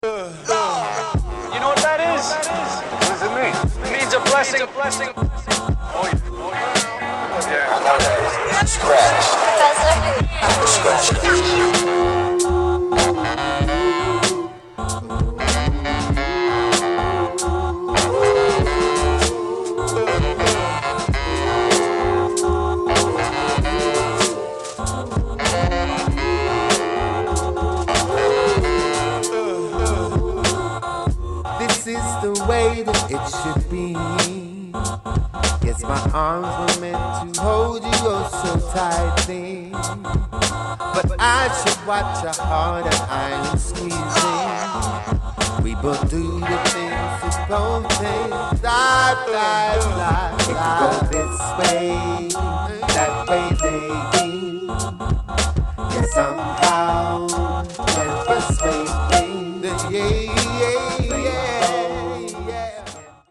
You know what that is? What does it mean? It means a blessing. Oh, yeah. Scratch. This is the way that it should be. Yes, my arms were meant to hold you oh so tightly, but I should watch your heart and I am squeezing. We both do the things that don't take. Fly this way, that way, baby. Yes, somehow can persuade me. Yeah.